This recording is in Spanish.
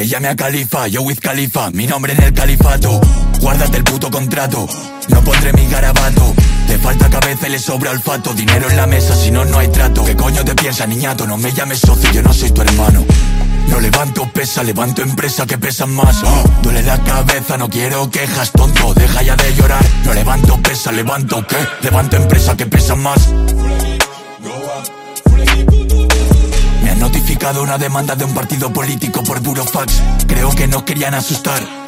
Ella me acalifa, yo Wiz Khalifa, mi nombre en el califato. Guárdate el puto contrato, no pondré mi garabato. Te falta cabeza y le sobra olfato. Dinero en la mesa, si no, no hay trato. ¿Qué coño te piensas, niñato? No me llames socio, yo no soy tu hermano. No levanto pesa, levanto empresa que pesan más. Duele la cabeza, no quiero quejas, tonto, deja ya de llorar. No levanto pesa, levanto ¿qué? Levanto empresa que pesan más. Me han notificado una demanda de un partido político por burofax. Creo que nos querían asustar.